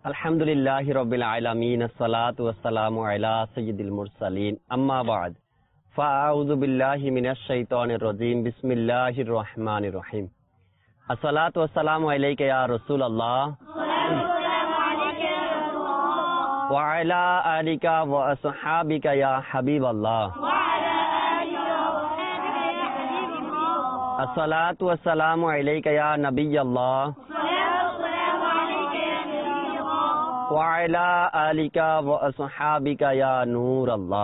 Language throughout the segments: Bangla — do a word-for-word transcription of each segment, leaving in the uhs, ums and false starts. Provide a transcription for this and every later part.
আলহামদুলিল্লাহি রাব্বিল আলামিন আসসালাতু ওয়াসসালামু আলা সাইয়্যিদিল মুরসালিন আম্মা বা'দ ফাআউযু বিল্লাহি মিনাশ শাইতানির রাজীম বিসমিল্লাহির রহমানির রহিম আসসালাতু ওয়াসসালামু আলাইকা ইয়া রাসূলুল্লাহ ওয়া আলা আলিকা ওয়া আসহাবিকা ইয়া হাবিবাল্লাহ আসসালাতু ওয়াসসালামু আলাইকা ইয়া নাবিয়াল্লাহ ওয়া আলা আলিকা ওয়া আসহাবিকা ইয়া নূরাল্লাহ।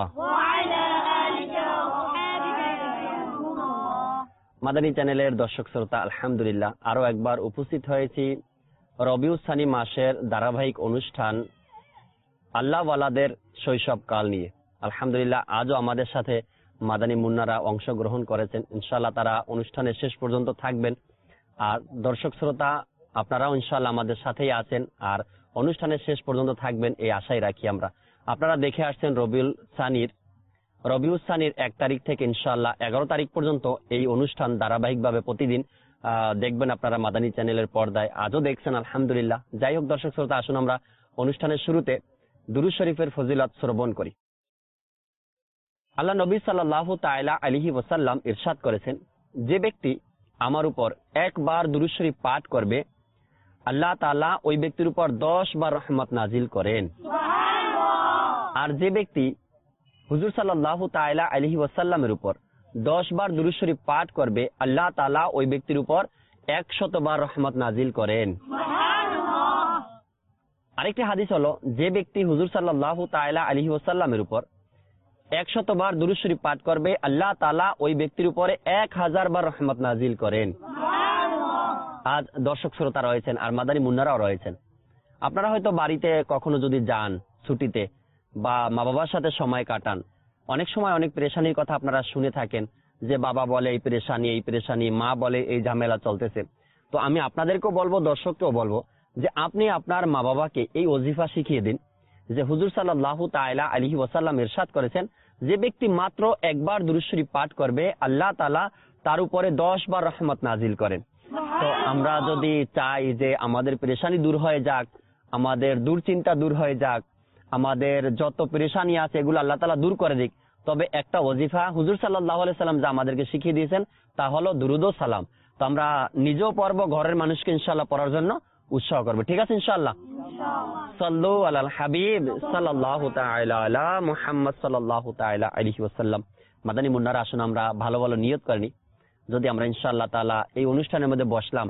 মাদানী চ্যানেলের দর্শক শ্রোতা, আলহামদুলিল্লাহ আরো একবার উপস্থিত হয়েছি রবিউল সানি মাসের ধারাবাহিক অনুষ্ঠান আল্লাহ ওয়ালাদের শৈশবকাল নিয়ে। আলহামদুলিল্লাহ আজও আমাদের সাথে মাদানী মুন্নারা অংশগ্রহণ করেছেন। ইনশাআল্লাহ তারা অনুষ্ঠানের শেষ পর্যন্ত থাকবেন। আর দর্শক শ্রোতা, আপনারাও ইনশাআল্লাহ আমাদের সাথেই আছেন আর অনুষ্ঠানের শেষ পর্যন্ত থাকবেন এই আশাই রাখি আমরা। আপনারা দেখে আসছেন রবিউল সানির রবিউল সানির এক তারিখ থেকে ইনশাআল্লাহ এগারো তারিখ পর্যন্ত এই অনুষ্ঠান ধারাবাহিকভাবে প্রতিদিন দেখবেন আপনারা মাদানী চ্যানেলের পর্দায়। আজও দেখছেন আলহামদুলিল্লাহ। যাই হোক দর্শক শ্রোতা, আসুন আমরা অনুষ্ঠানের শুরুতে দুরূদ শরীফের ফজিলত শ্রবণ করি। আল্লাহ নবী সাল্লাল্লাহু তাআলা আলাইহি ওয়াসাল্লাম ইরশাদ করেছেন, যে ব্যক্তি আমার উপর একবার দুরূদ শরীফ পাঠ করবে আল্লাহ তাআলা ওই ব্যক্তির উপর দশ বার রহমত নাজিল করেন। আর যে ব্যক্তি হুজুর সাল্লাল্লাহু তাআলা আলাইহি ওয়াসাল্লামের উপর দশ বার দুরূদ শরীফ পাঠ করবে আল্লাহ তাআলা ওই ব্যক্তির উপর একশত বার রহমত নাজিল করেন। আরেকটি হাদিস হলো, যে ব্যক্তি হুজুর সাল্লাল্লাহু তাআলা আলাইহি ওয়াসাল্লামের উপর একশত বার দুরূদ শরীফ পাঠ করবে আল্লাহ তাআলা ওই ব্যক্তির উপরে এক হাজার বার রহমত নাজিল করেন। আজ দর্শক শ্রোতা রয়েছেন আর মাদানী মুন্নারাও রয়েছেন। আপনারা হয়তো বাড়িতে কখনো যদি যান ছুটিতে বা মা বাবার সাথে সময় কাটান, অনেক সময় অনেক পেরেশানির কথা আপনারা শুনে থাকেন যে বাবা বলে এই পেরেশানি এই পেরেশানি, মা বলে এই ঝামেলা চলতেছে। তো আমি আপনাদেরকেও বলবো, দর্শককেও বলবো যে আপনি আপনার মা বাবাকে এই ওজিফা শিখিয়ে দিন যে হুজুর সাল্লাল্লাহু তাআলা আলাইহি ওয়াসাল্লাম ইরশাদ করেছেন, যে ব্যক্তি মাত্র একবার দুরূদ শরীফ পাঠ করবে আল্লাহ তাআলা তার উপরে দশ বার রহমত নাজিল করেন। তো আমরা যদি চাই যে আমাদের পেরেশানি দূর হয়ে যাক, আমাদের দুশ্চিন্তা দূর হয়ে যাক, আমাদের যত পেরেশানি আছে এগুলো আল্লাহ তাআলা দূর করে দিক, তবে একটা ওজিফা হুজুর সাল্লাল্লাহু আলাইহি সাল্লাম যা আমাদেরকে শিখিয়ে দিয়েছেন তা হলো দুরূদ ও সালাম। তো আমরা নিজেও পড়ব, ঘরের মানুষকে ইনশাআল্লাহ পড়ার জন্য উৎসাহ করব। ঠিক আছে ইনশাআল্লাহ? সাল্লু আলাল হাবিব সাল্লাল্লাহু তাআলা আলা মুহাম্মদ সাল্লাল্লাহু তাআলা আলাইহি ওয়াসাল্লাম। মাদানী মুন্নারা, আসুন আমরা ভালো ভালো নিয়ত করে নিই। যদি আমরা ইনশাআল্লাহ তাআলা এই অনুষ্ঠানের মধ্যে বসলাম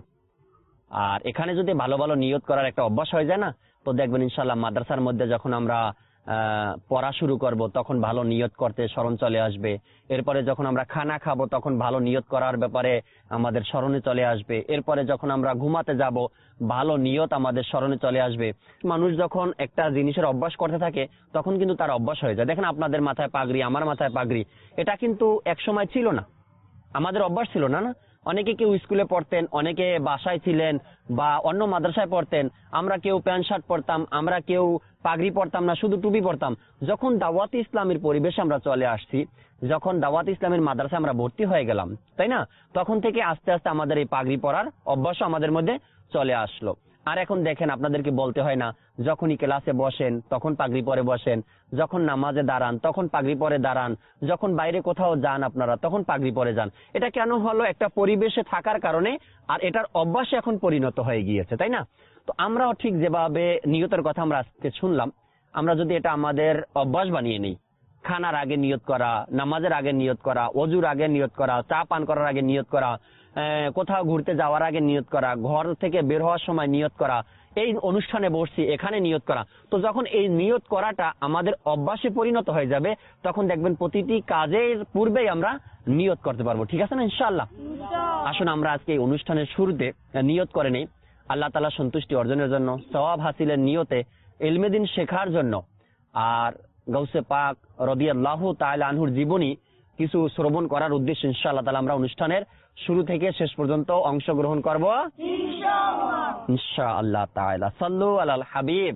আর এখানে যদি ভালো ভালো নিয়ত করার একটা অভ্যাস হয়ে যায় না, তো দেখবেন ইনশাআল্লাহ মাদ্রাসার মধ্যে যখন আমরা পড়া শুরু করব তখন ভালো নিয়ত করতে স্মরণ চলে আসবে। এরপরে যখন আমরা খানা খাবো তখন ভালো নিয়ত করার ব্যাপারে আমাদের স্মরণে চলে আসবে। এরপরে যখন আমরা ঘুমাতে যাব ভালো নিয়ত আমাদের স্মরণে চলে আসবে। মানুষ যখন একটা জিনিসের অভ্যাস করতে থাকে তখন কিন্তু তার অভ্যাস হয়ে যায়। দেখেন আপনাদের মাথায় পাগড়ি, আমার মাথায় পাগড়ি, এটা কিন্তু এক সময় ছিল না, আমাদের অভ্যাস ছিল না না অনেকে কেউ স্কুলে পড়তেন, অনেকে বাসায় ছিলেন বা অন্য মাদ্রাসায় পড়তেন। আমরা কেউ প্যান্ট শার্ট পরতাম, আমরা কেউ পাগড়ি পরতাম না, শুধু টুপি পরতাম। যখন দাওয়াত ইসলামের পরিবেশে আমরা চলে আসছি, যখন দাওয়াত ইসলামের মাদ্রাসায় আমরা ভর্তি হয়ে গেলাম, তাই না, তখন থেকে আস্তে আস্তে আমাদের এই পাগড়ি পরার অভ্যাস আমাদের মধ্যে চলে আসলো। আর এখন দেখেন আপনাদেরকে বলতে হয় না, যখনই ক্লাসে বসেন তখন পাগড়ি পরে বসেন, যখন নামাজে দাঁড়ান তখন পাগড়ি পরে দাঁড়ান, যখন বাইরে কোথাও যান আপনারা তখন পাগড়ি পরে যান। এটা কেন হলো? একটা পরিবেশে থাকার কারণে, আর এটার অভ্যাসে এখন পরিণত হয়ে গিয়েছে, তাই না? তো আমরাও ঠিক যেভাবে নিয়তের কথা আমরা আজকে শুনলাম, আমরা যদি এটা আমাদের অভ্যাস বানিয়ে নিই, খানার আগে নিয়ত করা, নামাজের আগে নিয়ত করা, ওযুর আগে নিয়ত করা, চা পান করার আগে নিয়ত করা, কোথাও ঘুরতে যাওয়ার আগে নিয়ত করা, ঘর থেকে বের হওয়ার সময় নিয়ত করা, এই অনুষ্ঠানে বসছি এখানে নিয়ত করা। তো যখন এই নিয়ত করাটা আমাদের অভ্যাসে পরিণত হয়ে যাবে তখন দেখবেন প্রতিটি কাজের পূর্বেই আমরা নিয়ত করতে পারবো। ঠিক আছে না ইনশাআল্লাহ? আসুন আমরা আজকে এই অনুষ্ঠানের শুরুতে নিয়ত করে নেই আল্লাহ তাআলা সন্তুষ্টি অর্জনের জন্য, সওয়াব হাসিলের নিয়তে, ইলমে দ্বীন শেখার জন্য, আর গাউসে পাক রাদিয়াল্লাহু তাআলা আনহুর জীবনী কিছু শ্রবণ করার উদ্দেশ্যে ইনশাআল্লাহ তাআলা আমরা অনুষ্ঠানের শুরু থেকে শেষ পর্যন্ত অংশগ্রহণ করব ইনশাআল্লাহ ইনশাআল্লাহ তাআলা। সাল্লু আলাল হাবিব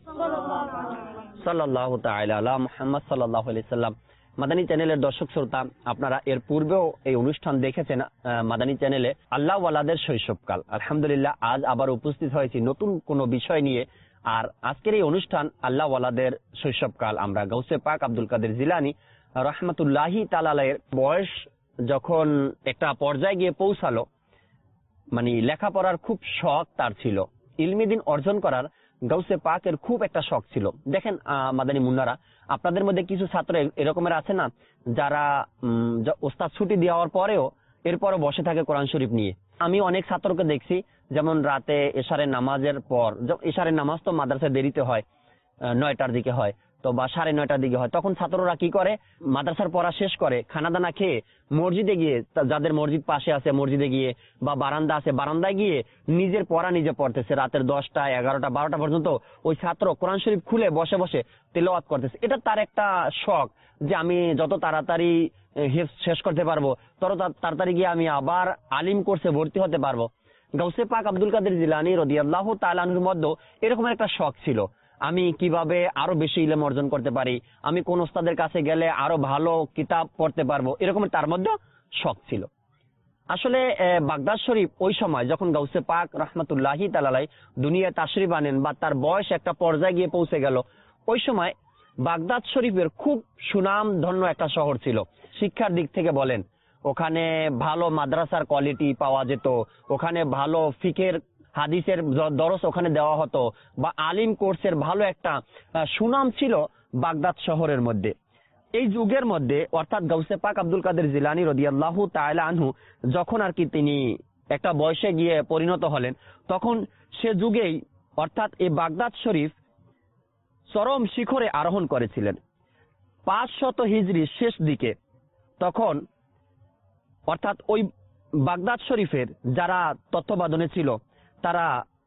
সাল্লাল্লাহু তাআলা আলা মুহাম্মদ সাল্লাল্লাহু আলাইহি সাল্লাম। মাদানী চ্যানেলের দর্শক শ্রোতা, আপনারা এর পূর্বেও এই অনুষ্ঠান দেখেছেন মাদানী চ্যানেলে আল্লাহ ওয়ালাদের শৈশবকাল। আলহামদুলিল্লাহ আজ আবার উপস্থিত হয়েছি নতুন কোনো বিষয় নিয়ে আর আজকের এই অনুষ্ঠান আল্লাহ ওয়ালাদের শৈশবকাল। আমরা গাউসে পাক আব্দুল কাদের জিলানী রহমতুল্লাহি তাআলার বয়স যখন একটা পর্যায়ে গিয়ে পৌঁছালো, মানে লেখাপড়ার খুব শখ তার ছিল, ইলমি দিন অর্জন করার গাউসে পাকের খুব একটা শখ ছিল। দেখেন মাদানী মুন্নারা, আপনাদের মধ্যে কিছু ছাত্র এরকমের আছে না, যারা ওস্তাদ ছুটি দেওয়ার পরেও এরপরও বসে থাকে কোরআন শরীফ নিয়ে। আমি অনেক ছাত্রকে দেখছি, যেমন রাতে এশারের নামাজের পর, এশারের নামাজ তো মাদ্রাসায় দেরিতে হয়, নয়টার দিকে হয় তো বা সাড়ে নয়টার দিকে হয়, তখন ছাত্ররা কি করে, মাদ্রাসার পড়া শেষ করে খানা দানা খেয়ে মসজিদে গিয়ে, যাদের মসজিদ পাশে আছে মসজিদে গিয়ে, বা বারান্দা আছে বারান্দায় গিয়ে নিজের পড়া নিজে পড়তেছে। রাতের দশটা এগারোটা বারোটা পর্যন্ত ওই ছাত্র কোরআন শরীফ খুলে বসে বসে তেলাওয়াত করতেছে। এটা তার একটা শখ যে আমি যত তাড়াতাড়ি শেষ করতে পারবো, তত তাড়াতাড়ি গিয়ে আমি আবার আলিম কোর্সে ভর্তি হতে পারবো। গাউসে পাক আব্দুল কাদের জিলানী রাদিয়াল্লাহু তাআলা আনহুর মধ্যে এরকম একটা শখ ছিল, আমি কিভাবে আরো বেশি ইলম অর্জন করতে পারি, আমি কোন ওস্তাদের কাছে গেলে আরো ভালো কিতাব পড়তে পারবো, এরকম তার মধ্যে শখ ছিল। আসলে বাগদাদ শরীফ ওই সময় যখন গাউসে পাক রহমতুল্লাহি তাআলা দুনিয়ায় তাশরিফ আনেন বা তার বয়স একটা পর্যায়ে গিয়ে পৌঁছে গেল, ওই সময় বাগদাদ শরীফের খুব সুনাম ধন্য একটা শহর ছিল। শিক্ষার দিক থেকে বলেন, ওখানে ভালো মাদ্রাসার কোয়ালিটি পাওয়া যেত, ওখানে ভালো ফিকের হাদিসের দরস ওখানে দেওয়া হতো, বা আলিম কোর্সের ভালো একটা সুনাম ছিল বাগদাদ শহরের মধ্যে। এই যুগের মধ্যে অর্থাৎ গাউসে পাক আব্দুল কাদের জিলানী রাদিয়াল্লাহু তাআলা আনহু যখন আর কি তিনি একটা বয়সে গিয়ে পরিণত হলেন, তখন সে যুগেই অর্থাৎ এই বাগদাদ শরীফ চরম শিখরে আরোহণ করেছিলেন। পাঁচশত হিজরি শেষ দিকে তখন অর্থাৎ ওই বাগদাদ শরীফের যারা তত্ত্বাবধানে ছিল, তারা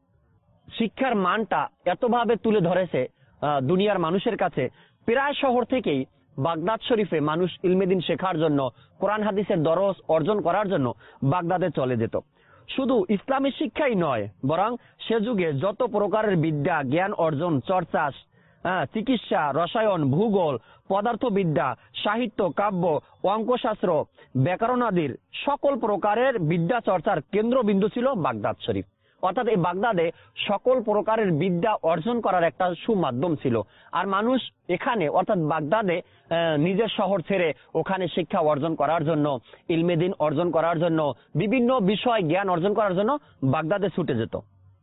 শিক্ষার মানটা এতভাবে তুলে ধরেছে দুনিয়ার মানুষের কাছে, প্রায় শহর থেকেই বাগদাদ শরীফে মানুষ ইলমেদিন শেখার জন্য, কোরআন হাদিসের দরস অর্জন করার জন্য বাগদাদে চলে যেত। শুধু ইসলামী শিক্ষাই নয়, বরং সে যুগে যত প্রকারের বিদ্যা জ্ঞান অর্জন চর্চা, চিকিৎসা, রসায়ন, ভূগোল, পদার্থবিদ্যা, সাহিত্য, কাব্য, অঙ্কশাস্ত্র, ব্যাকরণ আদির সকল প্রকারের বিদ্যা চর্চার কেন্দ্রবিন্দু ছিল বাগদাদ শরীফ। অর্থাৎ এই বাগদাদে সকল প্রকারের বিদ্যা অর্জন করার একটা সুমাধ্যম ছিল। আর মানুষ এখানে অর্থাৎ বাগদাদে নিজের শহর ছেড়ে ওখানে শিক্ষা অর্জন করার জন্য, ইলমে দ্বীন অর্জন করার জন্য, বিভিন্ন বিষয় জ্ঞান অর্জন করার জন্য বাগদাদে ছুটে যেত।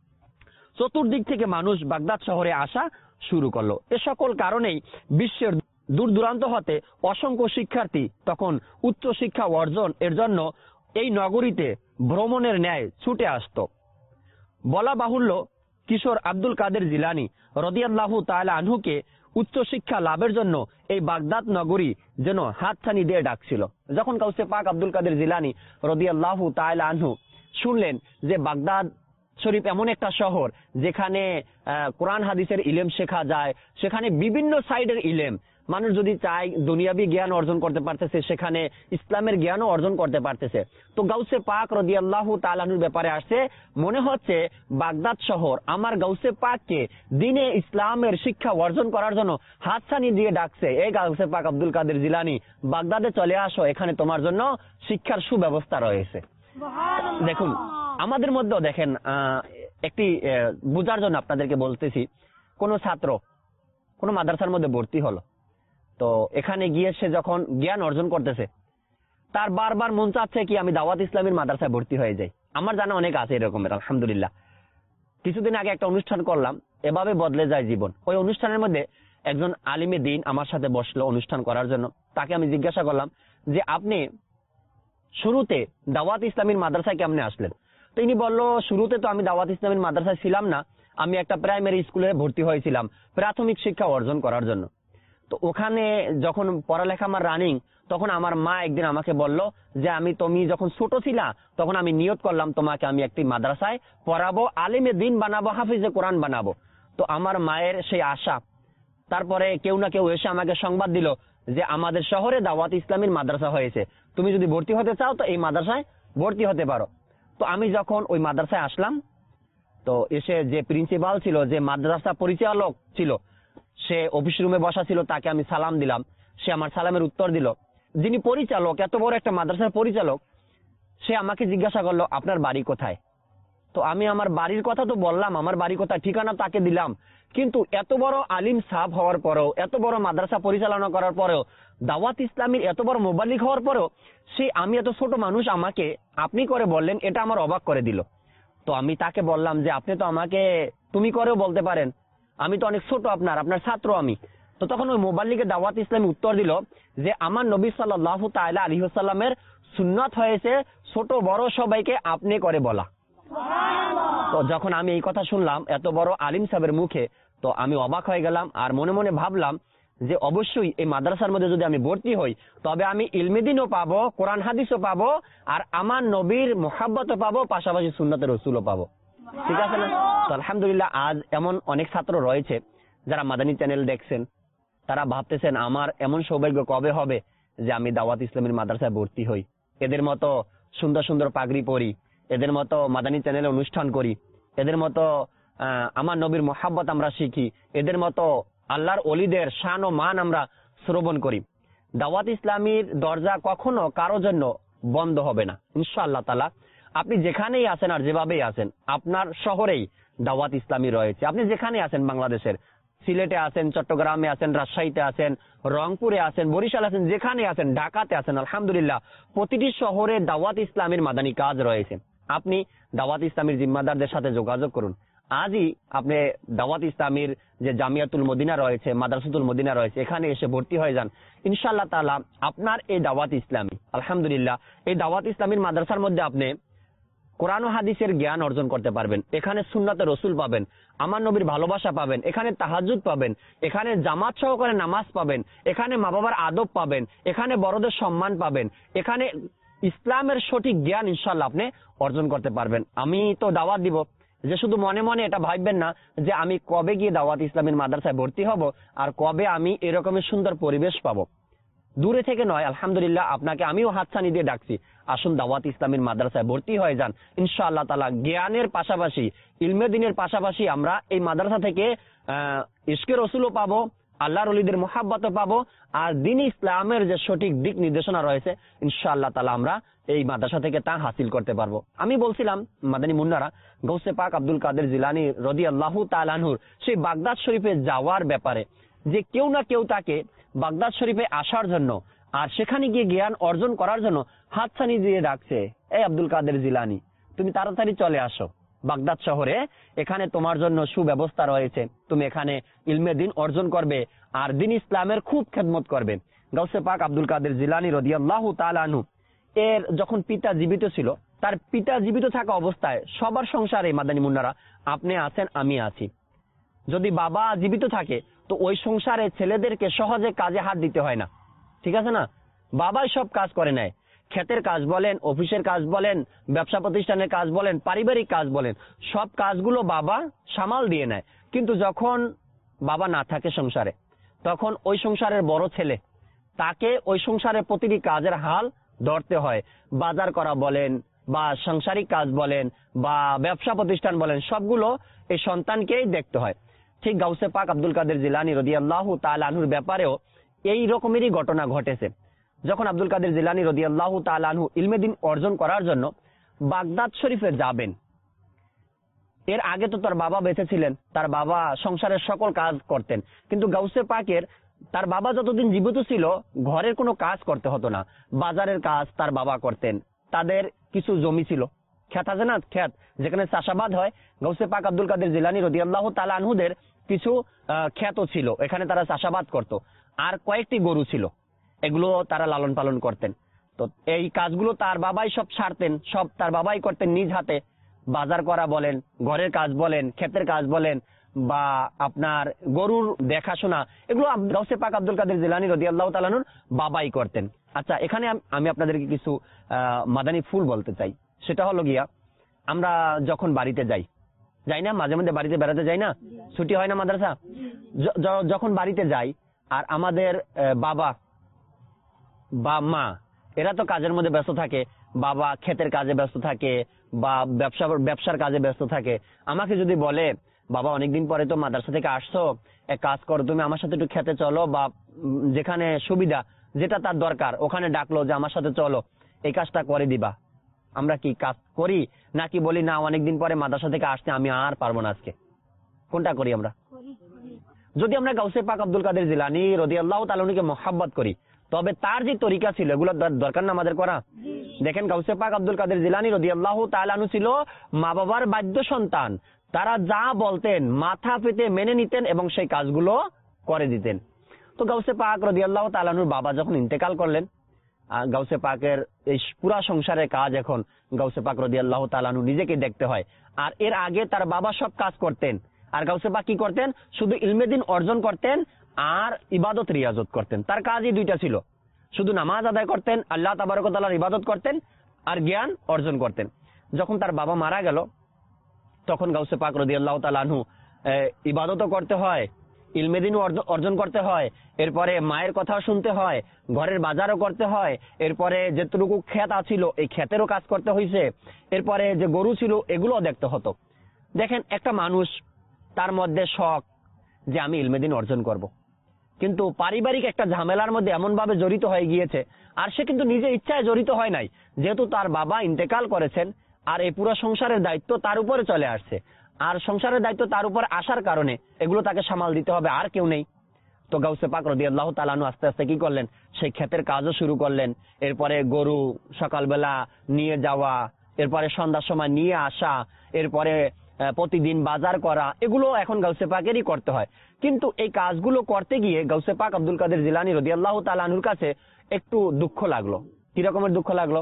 চতুর্দিক থেকে মানুষ বাগদাদ শহরে আসা শুরু করলো। এ সকল কারণেই বিশ্বের দূর দূরান্ত হতে অসংখ্য শিক্ষার্থী তখন উচ্চ শিক্ষা অর্জন এর জন্য এই নগরীতে ভ্রমণের ন্যায় ছুটে আসত। বলা বাহুল্য, কিশোর আব্দুল কাদের জিলানী রাদিয়াল্লাহু তাআলা আনহুকে উচ্চ শিক্ষা লাভের জন্য এই বাগদাদ নগরী যেন হাতছানি দিয়ে ডাকছিল। যখন গাউসে পাক আব্দুল কাদের জিলানী রাদিয়াল্লাহু তাআলা আনহু শুনলেন যে বাগদাদ শরীফ এমন একটা শহর যেখানে কোরআন হাদিসের ইলম শেখা যায়, সেখানে বিভিন্ন সাইডের ইলম, মানুষ যদি চায় দুনিয়াবি জ্ঞান অর্জন করতে পারতেছে, সেখানে ইসলামের জ্ঞানও অর্জন করতে পারতেছে। তো গাউসে পাক রাদিয়াল্লাহু তাআলা আনহুর ব্যাপারে আসছে, মনে হচ্ছে বাগদাদ শহর আমার গাউসে পাককে দ্বীনে ইসলামের শিক্ষা অর্জন করার জন্য হাতছানি দিয়ে ডাকছে, এই গাউসে পাক আব্দুল কাদের জিলানী বাগদাদে চলে আসো, এখানে তোমার জন্য শিক্ষার সুব্যবস্থা রয়েছে। দেখুন আমাদের মধ্যেও দেখেন, একটি বোঝার জন্য আপনাদেরকে বলতেছি, কোন ছাত্র কোন মাদ্রাসার মধ্যে ভর্তি হলো, তো এখানে গিয়ে সে যখন জ্ঞান অর্জন করতেছে, তার বারবার মন চাচ্ছে কি আমি দাওয়াত ইসলামীর মাদ্রাসায় ভর্তি হয়ে যাই। আমার জানা অনেক আছে এরকমের, আলহামদুলিল্লাহ। কিছুদিন আগে একটা অনুষ্ঠান করলাম, এভাবে বদলে যায় জীবন। ওই অনুষ্ঠানের মধ্যে একজন আলিমে দ্বীন আমার সাথে বসলো অনুষ্ঠান করার জন্য। তাকে আমি জিজ্ঞাসা করলাম যে আপনি শুরুতে দাওয়াত ইসলামীর মাদ্রাসায় কেমনে আসলেন? তো ইনি বললো, শুরুতে তো আমি দাওয়াত ইসলামীর মাদ্রাসায় ছিলাম না, আমি একটা প্রাইমারি স্কুলে ভর্তি হয়েছিলাম প্রাথমিক শিক্ষা অর্জন করার জন্য। তো ওখানে যখন পড়ালেখা আমার রানিং, তখন আমার মা একদিন আমাকে বলল যে আমি তুমি যখন ছোট ছিলা তখন আমি নিয়ত করলাম তোমাকে আমি একটি মাদ্রাসায় পড়াবো, আলিমে দ্বীন বানাবো, হাফিজে কোরআন বানাবো। তো আমার মায়ের সেই আশা, তারপরে কেউ না কেউ এসে আমাকে সংবাদ দিল যে আমাদের শহরে দাওয়াত ইসলামীর মাদ্রাসা হয়েছে, তুমি যদি ভর্তি হতে চাও তো এই মাদ্রাসায় ভর্তি হতে পারো। তো আমি যখন ওই মাদ্রাসায় আসলাম, তো এসে যে প্রিন্সিপাল ছিল, যে মাদ্রাসা পরিচালক ছিল, সে অফিস রুমে বসা ছিল, তাকে আমি সালাম দিলাম, সে আমার সালামের উত্তর দিল। যিনি পরিচালক, এত বড় একটা মাদ্রাসার পরিচালক, সে আমাকে জিজ্ঞাসা করলো আপনার বাড়ি কোথায়? তো আমি আমার বাড়ির কথা তো বললাম, আমার বাড়ি কোথায় ঠিকানা তাকে দিলাম, কিন্তু এত বড় আলিম সাহেব হওয়ার পরেও, এত বড় মাদ্রাসা পরিচালনা করার পরেও, দাওয়াত ইসলামীর এত বড় মোবাল্লিগ হওয়ার পরেও সে আমি এত ছোট মানুষ, আমাকে আপনি করে বললেন, এটা আমার অবাক করে দিল। তো আমি তাকে বললাম যে আপনি তো আমাকে তুমি করেও বলতে পারেন, আমি তো অনেক ছোট, আপনার আপনার ছাত্র আমি। তো তখন ওই মোবাল্লিগের দাওয়াত ইসলামী উত্তর দিল যে আমার নবী সাল্লাল্লাহু তাআলা আলাইহি ওয়াসাল্লামের সুন্নাত হয়েছে ছোট বড় সবাইকে আপনি করে বলা। তো যখন আমি এই কথা শুনলাম এত বড় আলিম সাহেবের মুখে, তো আমি অবাক হয়ে গেলাম আর মনে মনে ভাবলাম যে অবশ্যই এই মাদ্রাসার মধ্যে যদি আমি ভর্তি হই তবে আমি ইলমে দ্বীনও পাবো, কোরআন হাদিসও পাবো, আর আমার নবীর মুহাব্বতও পাবো, পাশাপাশি সুন্নাতের রাসূলও পাবো। ঠিক আছে না? তো আলহামদুলিল্লাহ আজ এমন অনেক ছাত্র রয়েছে যারা মাদানী চ্যানেল দেখছেন, তারা ভাবতেছেন আমার এমন সৌভাগ্য কবে হবে যে আমি দাওয়াত ইসলামের মাদ্রাসায় ভর্তি হই, এদের মতো সুন্দর সুন্দর পাগড়ি পরি, এদের মতো মাদানী চ্যানেলে অনুষ্ঠান করি, এদের মতো আহ আমার নবীর মুহাব্বত আমরা শিখি, এদের মতো আল্লাহর ওলিদের শান ও মান আমরা শ্রবণ করি। দাওয়াত ইসলামীর দরজা কখনো কারো জন্য বন্ধ হবে না ইনশাআল্লাহ তাআলা। আপনি যেখানেই আছেন আর যেভাবেই আছেন, আপনার শহরেই দাওয়াত ইসলামী রয়েছে। আপনি যেখানে আছেন, বাংলাদেশের সিলেটে আছেন, চট্টগ্রামে আছেন, রাজশাহীতে আছেন, রংপুরে আছেন, বরিশাল আছেন, যেখানে আছেন, ঢাকাতে আছেন, আলহামদুলিল্লাহ প্রতিটি শহরে দাওয়াত ইসলামীর মাদানী কাজ রয়েছে। আপনি দাওয়াত ইসলামীর জিম্মাদারদের সাথে যোগাযোগ করুন। আজই আপনি দাওয়াত ইসলামীর যে জামিয়াতুল মদিনা রয়েছে, মাদ্রাসাতুল মদিনা রয়েছে, এখানে এসে ভর্তি হয়ে যান। ইনশাআল্লাহ তাআলা আপনার এই দাওয়াত ইসলামী, আলহামদুলিল্লাহ এই দাওয়াত ইসলামীর মাদ্রাসার মধ্যে আপনি কোরআন ও হাদিসের জ্ঞান অর্জন করতে পারবেন। এখানে সুন্নাতে রসুল পাবেন, আমার নবীর ভালোবাসা পাবেন, এখানে তাহাজ্জুদ পাবেন, এখানে জামাত সহকারে নামাজ পাবেন, এখানে মা বাবার আদব পাবেন, এখানে বড়দের সম্মান পাবেন, এখানে ইসলামের সঠিক জ্ঞান ইনশাআল্লাহ আপনি অর্জন করতে পারবেন। আমি তো দাওয়াত দিব যে শুধু মনে মনে এটা ভাববেন না যে আমি কবে গিয়ে দাওয়াত ইসলামের মাদ্রাসায় ভর্তি হব আর কবে আমি এরকমের সুন্দর পরিবেশ পাবো। দূরে থেকে নয়, আলহামদুলিল্লাহ আপনাকে আমিও হাতছানি দিয়ে ডাকছি, আসুন দাওয়াত ইসলামের মাদ্রাসায় ভর্তি হয়ে যান। ইনশাআল্লাহ তাআলা জ্ঞানের পাশাপাশি, ইলমে দ্বীনের পাশাপাশি আমরা এই মাদ্রাসা থেকে আহ ইশকে রসুলও পাবো, আল্লাহর ওলিদের মুহাব্বতও পাবো, আর দ্বীন ইসলামের যে সঠিক দিক নির্দেশনা রয়েছে ইনশাআল্লাহ তাআলা আমরা এই মাদ্রাসা থেকে তা হাসিল করতে পারবো। আমি বলছিলাম মাদানী মুন্নারা গৌসে পাক আব্দুল কাদের জিলানী রাদিয়াল্লাহু তাআলা আনহুর সেই বাগদাদ শরীফে যাওয়ার ব্যাপারে, যে কেউ না কেউ তাকে বাগদাদ শরীফে আসার জন্য আর সেখানে গিয়ে জ্ঞান অর্জন করার জন্য হাতছানি দিয়ে ডাকছে, এই আব্দুল কাদের জিলানী তুমি তাড়াতাড়ি চলে আসো বাগদাদ শহরে, এখানে তোমার জন্য সুব্যবস্থা রয়েছে, তুমি এখানে ইলমে দ্বীন অর্জন করবে আর দ্বীন ইসলামের খুব খেদমত করবে। গাউসে পাক আব্দুল কাদের জিলানী রাদিয়াল্লাহু তাআলা আনহু এর যখন পিতা জীবিত ছিল, তার পিতা জীবিত থাকা অবস্থায় সবার সংসারে মাদানী মুন্নারা আপনি আছেন, আমি আছি, যদি বাবা জীবিত থাকে তো ওই সংসারে ছেলেদেরকে সহজে কাজে হাত দিতে হয় না। ঠিক আছে না? বাবাই সব কাজ করে নেয়, ক্ষেতের কাজ বলেন, অফিসের কাজ বলেন, ব্যবসা প্রতিষ্ঠানের কাজ বলেন, পারিবারিক কাজ বলেন, সব কাজগুলো বাবা সামাল দিয়ে নেয়। কিন্তু যখন বাবা না থাকে সংসারে, তখন ওই সংসারের বড় ছেলে, তাকে ওই সংসারের প্রতিটি কাজের হাল ধরতে হয়। বাজার করা বলেন বা সাংসারিক কাজ বলেন বা ব্যবসা প্রতিষ্ঠান বলেন, সবগুলো এই সন্তানকেই দেখতে হয়। ঠিক গাউসে পাক আব্দুল কাদের জিলানী রাদিয়াল্লাহু তাআলা আনহুর ব্যাপারেও এই রকমেরই ঘটনা ঘটেছে। যখন আব্দুল কাদের জিলানী রাদিয়াল্লাহু তাআলা আনহু ইলমে দ্বীন অর্জন করার জন্য বাগদাদ শরীফে যাবেন, এর আগে তো তার বাবা বেঁচে ছিলেন, তার বাবা সংসারের সকল কাজ করতেন, কিন্তু গাউসে পাকের তার বাবা যতদিন জীবিত ছিল ঘরের কোনো কাজ করতে হতো না, বাজারের কাজ তার বাবা করতেন। তাদের কিছু জমি ছিল, ক্ষেত আছে না, ক্ষেত যেখানে চাষাবাদ হয়, গাউসে পাক আব্দুল কাদের জিলানী রাদিয়াল্লাহু তাআলা আনহুদের কিছু ক্ষেত ছিল, এখানে তারা চাষাবাদ করত, আর কয়েকটি গরু ছিল, এগুলো তারা লালন পালন করতেন। তো এই কাজগুলো তার বাবাই সব ছাড়তেন, সব তার বাবাই করতেন নিজ হাতে। বাজার করা বলেন, ঘরের কাজ বলেন, ক্ষেতের কাজ বলেন বা আপনার গরুর দেখাশোনা, এগুলো গাউসে পাক আব্দুল কাদের জিলানী রাদিয়াল্লাহু তাআলা আনহুর বাবাই করতেন। আচ্ছা, এখানে আমি আপনাদেরকে কিছু আহ মাদানী ফুল বলতে চাই। সেটা হলো গিয়া, আমরা যখন বাড়িতে যাই যাই না মাঝে মধ্যে বাড়িতে বেড়াতে যাই না, ছুটি হয় না মাদ্রাসা, যখন বাড়িতে যাই আর আমাদের বাবা বা মা এরা তো কাজের মধ্যে ব্যস্ত থাকে, বাবা ক্ষেতের কাজে ব্যস্ত থাকে বা ব্যবসা ব্যবসার কাজে ব্যস্ত থাকে, আমাকে যদি বলে বাবা অনেকদিন পরে তো মাদ্রাসা থেকে আসছো, এক কাজ করো তুমি আমার সাথে একটু খেতে চলো, বা যেখানে সুবিধা যেটা তার দরকার ওখানে ডাকলো যে আমার সাথে চলো, এই কাজটা করে দিবা, আমরা কি কাজ করি নাকি বলি না অনেকদিন পরে মাদ্রাসা থেকে আসতে আমি আর পারবো না আজকে? কোনটা করি আমরা? যদি আমরা গাউসে পাক আব্দুল কাদের জিলানী রাদিয়াল্লাহু তাআলা আনহুকে মহব্বত করি, তবে তার যে তরিকা ছিল এগুলো দরকার না আমাদের করা। দেখেন গাউসে পাক আব্দুল কাদের জিলানী রাদিয়াল্লাহু তাআলা আনহু ছিল মা বাবার বাধ্য সন্তান। তারা যা বলতেন মাথা পেতে মেনে নিতেন এবং সেই কাজগুলো করে দিতেন। তো গাউসে পাক রাদিয়াল্লাহু তাআলা আনহুর বাবা যখন ইন্তেকাল করলেন, গাউসে পাকের এই পুরা সংসারের কাজ এখন গাউসে পাক রাদিয়াল্লাহু তাআলা আনহু নিজেকে দেখতে হয়। আর এর আগে তার বাবা সব কাজ করতেন, আর গাউসে পাক কি করতেন? শুধু ইলমে দ্বীন অর্জন করতেন আর ইবাদত রিয়াজত করতেন। তার কাজই দুইটা ছিল, শুধু নামাজ আদায় করতেন, আল্লাহ তাবারক ওয়া তাআলার ইবাদত করতেন আর জ্ঞান অর্জন করতেন। যখন তার বাবা মারা গেল, তখন গাউসে পাক রাদিয়াল্লাহু তাআলা আনহু ইবাদতও করতে হয়, ইলমে দ্বীন অর্জন করতে হয়, এরপরে মায়ের কথা শুনতে হয়, ঘরের বাজারও করতে হয়, এরপরে যেটুকু ক্ষেত আছিল এই ক্ষেতেরও কাজ করতে হয়েছে, এরপরে যে গরু ছিল এগুলো দেখতে হতো। দেখেন একটা মানুষ তার মধ্যে শখ যে আমি ইলমে দ্বীন অর্জন করব, কিন্তু পারিবারিক একটা ঝামেলার মধ্যে এমন ভাবে জড়িত হয়ে গিয়েছে, আর সে কিন্তু নিজে ইচ্ছায় জড়িত হয় নাই, যেহেতু তার বাবা ইন্তেকাল করেছেন আর এই পুরো সংসারের দায়িত্ব তার উপরে চলে আসছে, আর সংসারের দায়িত্ব তার উপর আসার কারণে এগুলো তাকে সামাল দিতে হবে, আর কেউ নেই। তো গাউসে পাক রাদিয়াল্লাহু তাআলা আনহু আস্তে আস্তে কি করলেন? সেই ক্ষেতের কাজও শুরু করলেন। এরপরে গরু সকালবেলা নিয়ে যাওয়া, এরপরে সন্ধ্যার সময় নিয়ে আসা, এরপরে প্রতিদিন বাজার করা, এগুলো এখন গাউসে পাকেরই করতে হয়। কিন্তু এই কাজগুলো করতে গিয়ে গাউসে পাক আব্দুল কাদের জিলানী রাদিয়াল্লাহু তাআলা আনহুর কাছে একটু দুঃখ লাগলো। কি রকমের দুঃখ লাগলো?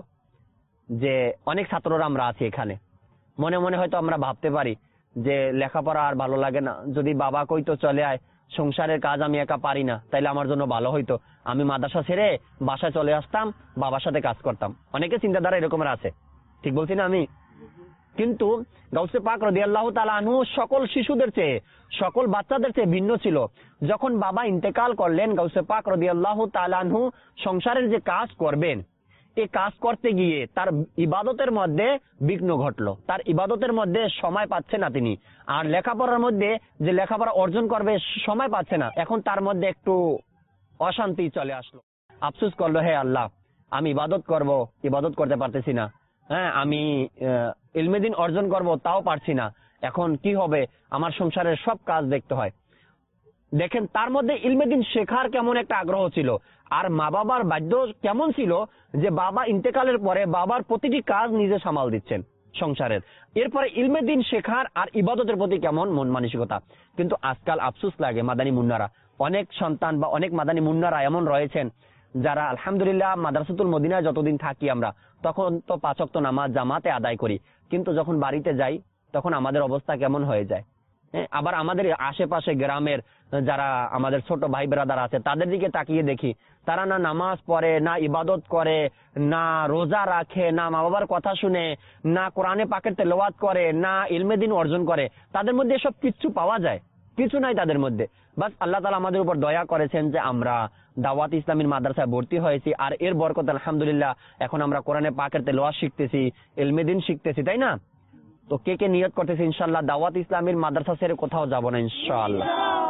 যে অনেক ছাত্ররা আমরা আছি এখানে, মনে মনে হয়তো আমরা ভাবতে পারি যে লেখাপড়া আর ভালো লাগে না, যদি বাবা কইতো চলে আয়, সংসারের কাজ আমি একা পারি না, তাইলে আমার জন্য ভালো হইতো, আমি মাদ্রাসা ছেড়ে বাসায় চলে আসতাম, বাবার সাথে কাজ করতাম। অনেকে চিন্তাধারা এরকমের আছে, ঠিক বলছি না আমি? কিন্তু গাউসে পাক রাদিয়াল্লাহু তাআলা আনহু সকল শিশুদের চেয়ে, সকল বাচ্চাদের চেয়ে ভিন্ন ছিল। যখন বাবা ইন্তেকাল করলেন, গাউসে পাক রাদিয়াল্লাহু তাআলা আনহু সংসারের যে কাজ করবেন, এই কাজ করতে গিয়ে তার ইবাদতের মধ্যে বিঘ্ন ঘটলো, তার ইবাদতের মধ্যে সময় পাচ্ছে না তিনি, আর লেখাপড়ার মধ্যে যে লেখাপড়া অর্জন করবে সময় পাচ্ছে না। এখন তার মধ্যে একটু অশান্তি চলে আসলো, আফসোস করলো, হে আল্লাহ, আমি ইবাদত করব, ইবাদত করতে পারতেছি না, হ্যাঁ আমি ইলমে দ্বীন অর্জন করব, তাও পারছি না, এখন কি হবে? আমার সংসারের সব কাজ দেখতে হয়। দেখেন তার মধ্যে ইলমে দ্বীন শেখার কেমন একটা আগ্রহ ছিল, আর মা বাবার বাধ্য কেমন ছিল যে বাবা ইন্তেকালের পরে বাবার প্রতিটি কাজ নিজে সামাল দিচ্ছেন সংসারের, এরপরে ইলমে দ্বীন শেখার আর ইবাদতের প্রতি কেমন মন মানসিকতা। কিন্তু আজকাল আফসোস লাগে, মাদানী মুন্নারা, অনেক সন্তান বা অনেক মাদানী মুন্নারা এমন রয়েছেন যারা আলহামদুলিল্লাহ মাদ্রাসাতুল মদিনায় যতদিন থাকি আমরা, তখন তো পাঁচ ওয়াক্ত নামাজ জামাতে আদায় করি, কিন্তু যখন বাড়িতে যাই তখন আমাদের অবস্থা কেমন হয়ে যায়। আবার আমাদের আশেপাশে গ্রামের যারা আমাদের ছোট ভাই ব্রাদার আছে তাদের দিকে তাকিয়ে দেখি, তারা না নামাজ পড়ে, না ইবাদত করে, না রোজা রাখে, না মা বাবার কথা শুনে, না কোরআনে পাকের তেলাওয়াত করে, না ইলমে দ্বীন অর্জন করে। তাদের মধ্যে এসব কিচ্ছু পাওয়া যায়? কিছু নাই তাদের মধ্যে। বাস আল্লাহ তাআলা আমাদের উপর দয়া করেছেন যে আমরা দাওয়াত ইসলামীর মাদ্রাসায় ভর্তি হয়েছি, আর এর বরকত আলহামদুলিল্লাহ এখন আমরা কোরআনে পাকের তেলাওয়াত শিখতেছি, ইলমে দ্বীন শিখতেছি, তাই না? তো কে কে নিয়ত করতেছে ইনশাআল্লাহ দাওয়াত ইসলামীর মাদ্রাসা ছেড়ে কোথাও যাব না ইনশাআল্লাহ।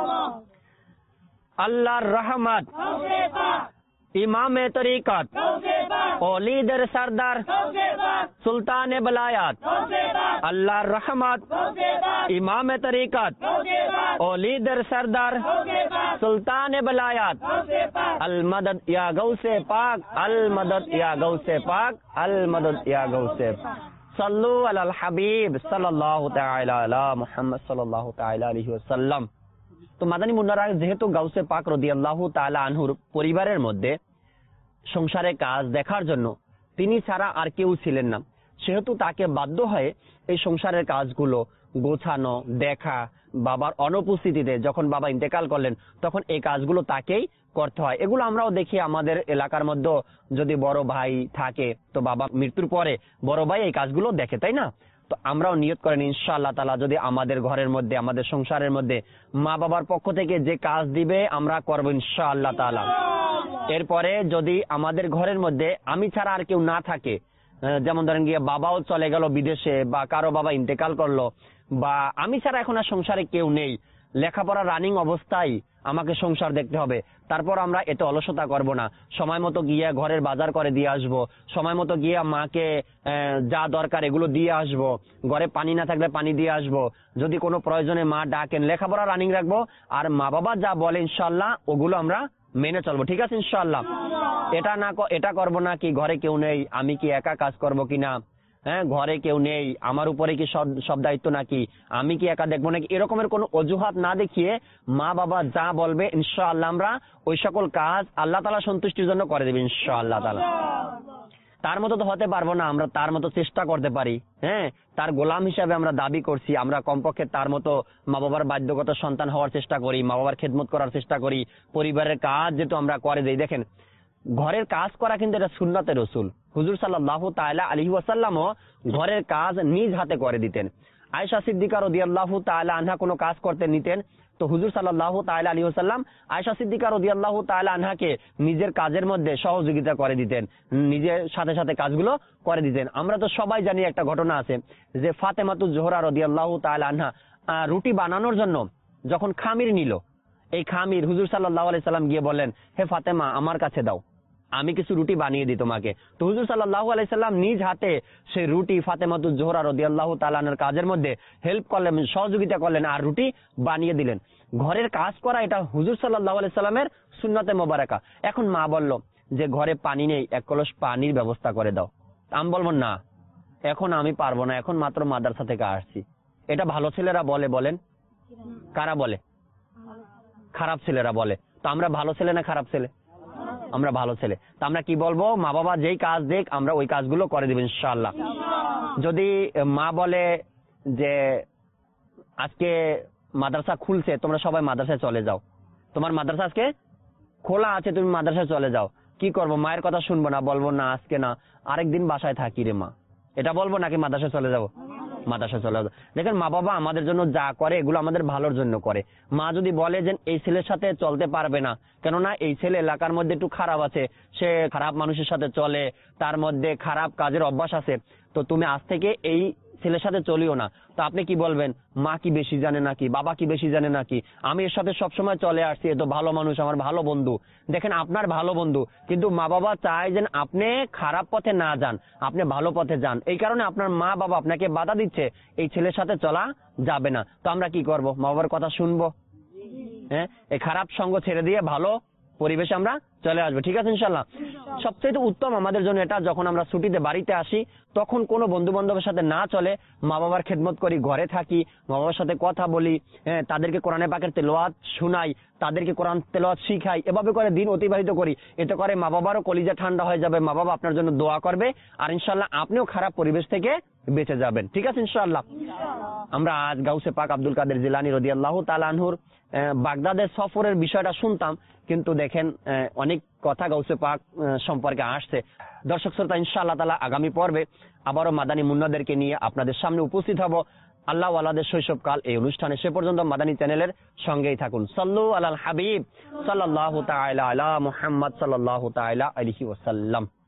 আল্লাহর রহমত, ইমামে তরিকত, ওলিদের সরদার, সুলতানে বলায়াত, আল্লাহর রহমত, ইমামে তরিকত, ওলিদের সরদার, সুলতানে বলায়াত, আল মদদ ইয়া গৌসে পাক, আল মদদ ইয়া গৌসে পাক, আল মদদ ইয়া গৌসে পাক। সাল্লু আলাল হাবিব সাল্লাল্লাহু তাআলা আলা মুহাম্মদ সাল্লাল্লাহু তাআলা আলাইহি ওয়াসাল্লাম। তো মাদানী মুন্নারা যেহেতু গাউসে পাক রাদিয়াল্লাহু তাআলা আনহুর পরিবারের মধ্যে সংসারে কাজ দেখার জন্য তিনি ছাড়া আর কেউ ছিলেন না, সেহেতু তাকে বাধ্য হয়ে এই সংসারের কাজগুলো গোছানো, দেখা, বাবার অনুপস্থিতিতে যখন বাবা ইন্তেকাল করলেন তখন এই কাজগুলো তাকেই করতে হয়। এগুলো আমরাও দেখি আমাদের এলাকার মধ্যে, যদি বড় ভাই থাকে তো বাবা মৃত্যুর পরে বড় ভাই এই কাজগুলো দেখে, তাই না? তো আমরাও নিয়ত করেন ইনশাআল্লাহ তাআলা যদি আমাদের ঘরের মধ্যে, আমাদের সংসারের মধ্যে মা বাবার পক্ষ থেকে যে কাজ দিবে আমরা করব ইনশাআল্লাহ তাআলা। এরপরে যদি আমাদের ঘরের মধ্যে আমি ছাড়া আর কেউ না থাকে, যেমন ধরেন গিয়ে বাবাও চলে গেল বিদেশে, বা কারো বাবা ইন্তেকাল করলো, বা আমি ছাড়া এখন আর সংসারে কেউ নেই, লেখাপড়া রানিং অবস্থায় আমাকে সংসার দেখতে হবে, তারপর আমরা এতে অলসতা করব না। সময় মতো গিয়ে ঘরের বাজার করে দিয়ে আসব, সময় মতো গিয়ে মাকে যা দরকার এগুলো দিয়ে আসব, ঘরে পানি না থাকলে পানি দিয়ে আসব, যদি কোনো প্রয়োজনে মা ডাকেন, লেখাপড়া রানিং রাখবো, আর মা বাবা যা বলে ইনশাআল্লাহ ওগুলো আমরা মেনে চলবো। ঠিক আছে ইনশাআল্লাহ। এটা না এটা করব না কি ঘরে কেউ নেই, আমি কি একা কাজ করব কিনা, হ্যাঁ ঘরে কেউ নেই, আমার উপরে কি সব সব দায়িত্ব নাকি, আমি কি একা দেখবো নাকি, এরকমের কোনো অজুহাত না দেখিয়ে মা বাবা যা বলবে ইনশাআল্লাহ আমরা ওই সকল কাজ আল্লাহ তাআলা সন্তুষ্টির জন্য করে দেবে ইনশাআল্লাহ তাআলা। তার মতো তো হতে পারবো না, আমরা তার মতো চেষ্টা করতে পারি, হ্যাঁ তার গোলাম হিসাবে আমরা দাবি করছি, আমরা কমপক্ষে তার মতো মা বাবার বাধ্যগত সন্তান হওয়ার চেষ্টা করি, মা বাবার খেদমত করার চেষ্টা করি, পরিবারের কাজ যেহেতু আমরা করে দেই। দেখেন ঘরের কাজ করা কিন্তু এটা সুন্নতে রসুল। হুজুর সাল্লাল্লাহু তাআলা আলাইহি ওয়াসাল্লামও ঘরের কাজ নিজ হাতে করে দিতেন। আয়েশা সিদ্দিকা রাদিয়াল্লাহু তাআলা আনহা কোনো কাজ করতে নিতেন তো হুজুর সাল্লাল্লাহু তাআলা আলাইহি ওয়াসাল্লাম আয়েশা সিদ্দিকা রাদিয়াল্লাহু তাআলা আনহাকে নিজের কাজের মধ্যে সহযোগিতা করে দিতেন, নিজের সাথে সাথে কাজগুলো করে দিতেন। আমরা তো সবাই জানি একটা ঘটনা আছে যে ফাতেমাতুজ জোহরা রাদিয়াল্লাহু তাআলা আনহা রুটি বানানোর জন্য যখন খামির নিল, এই খামির হুজুর সাল্লাল্লাহু আলাইহি সাল্লাম গিয়ে বললেন, হে ফাতেমা আমার কাছে দাও, আমি কিছু রুটি বানিয়ে দিই তোমাকে। তো হুজুর সাল্লাল্লাহু আলাইহি সাল্লাম নিজ হাতে সেই রুটি ফাতেমাতুজ জোহরা রাদিয়াল্লাহু তাআলা আনহার কাজের মধ্যে হেল্প করলেন, সহযোগিতা করলেন আর রুটি বানিয়ে দিলেন। ঘরের কাজ করা এটা হুজুর সাল্লাল্লাহু আলাইহি সাল্লামের সুন্নতে মোবারকা। এখন মা বলল যে ঘরে পানি নেই, এক কলস পানির ব্যবস্থা করে দাও। আমি বলবো না এখন আমি পারবো না, এখন মাত্র মাদ্রাসা থেকে আসছি। এটা ভালো ছেলেরা বলে, বলেন কারা বলে? খারাপ ছেলেরা বলে। তো আমরা ভালো ছেলে না খারাপ ছেলে? আমরা ভালো ছেলে। তো আমরা কি বলবো, মা বাবা যেই কাজ দেখ আমরা ওই কাজগুলো করে দেব ইনশাআল্লাহ। যদি মা বলে যে আজকে মাদ্রাসা খুলছে, তোমরা সবাই মাদ্রাসায় চলে যাও, তোমার মাদ্রাসা আজকে খোলা আছে, তুমি মাদ্রাসায় চলে যাও, কি করবো? মায়ের কথা শুনবো না, বলবো না আজকে না, আরেকদিন বাসায় থাকি রে মা, এটা বলবো নাকি মাদ্রাসায় চলে যাবো? মাদ্রাসায় চলে যাবো। দেখেন মা বাবা আমাদের জন্য যা করে এগুলো আমাদের ভালোর জন্য করে। মা যদি বলে যে এই ছেলের সাথে চলতে পারবে না, কেননা এই ছেলে এলাকার মধ্যে একটু খারাপ আছে, সে খারাপ মানুষের সাথে চলে, তার মধ্যে খারাপ কাজের অভ্যাস আছে, তো তুমি আজ থেকে এই ছেলের সাথে চলিও না। তো আপনি কি বলবেন, মা কি বেশি জানে নাকি, বাবা কি বেশি জানে নাকি, আমি এর সাথে সবসময় চলে আসছি, এ তো ভালো মানুষ, আমার ভালো বন্ধু। দেখেন আপনার ভালো বন্ধু, কিন্তু মা বাবা চায় যে আপনি খারাপ পথে না যান, আপনি ভালো পথে যান, এই কারণে আপনার মা বাবা আপনাকে বাধা দিচ্ছে এই ছেলের সাথে চলা যাবে না। তো আমরা কি করব? মা বাবার কথা শুনবো, হ্যাঁ এই খারাপ সঙ্গ ছেড়ে দিয়ে ভালো পরিবেশে আমরা চলে আসবো। ঠিক আছে ইনশাল্লাহ। সবচেয়ে উত্তম আমাদের জন্য এটা, যখন আমরা ছুটিতে বাড়িতে আসি তখন কোনো বন্ধু বান্ধবের সাথে না চলে মা বাবার খেদমত করি, ঘরে থাকি, মা বাবার সাথে কথা বলি, হ্যাঁ তাদেরকে কোরআনে পাকের তেলাওয়াত শুনাই, তাদেরকে কোরআন তেলাওয়াত শিখাই, এভাবে করে দিন অতিবাহিত করি। এতে করে মা বাবারও কলিজা ঠান্ডা হয়ে যাবে, মা বাবা আপনার জন্য দোয়া করবে, আর ইনশাল্লাহ আপনিও খারাপ পরিবেশ থেকে বেঁচে যাবেন। ঠিক আছে ইনশাআল্লাহ। আমরা আজ গাউসে পাক আব্দুল কাদের জিলানী রাদিয়াল্লাহু তাআলা আনহুর বাগদাদের সফরের বিষয়টা শুনতাম, কিন্তু দেখেন অনেক কথা গাউসে পাক সম্পর্কে আসছে। দর্শক শ্রোতা, ইনশাআল্লাহ তাআলা আগামী পর্বে আবারও মাদানী মুন্নাদেরকে নিয়ে আপনাদের সামনে উপস্থিত হব। আল্লাহ ওয়ালাদের শৈশবকাল এই অনুষ্ঠানে, সে পর্যন্ত মাদানী চ্যানেলের সঙ্গেই থাকুন। সাল্লু আলাল হাবিব সাল্লাল্লাহু তাআলা আলা মুহাম্মদ সাল্লাল্লাহু তাআলা আলাইহি ওয়াসাল্লাম।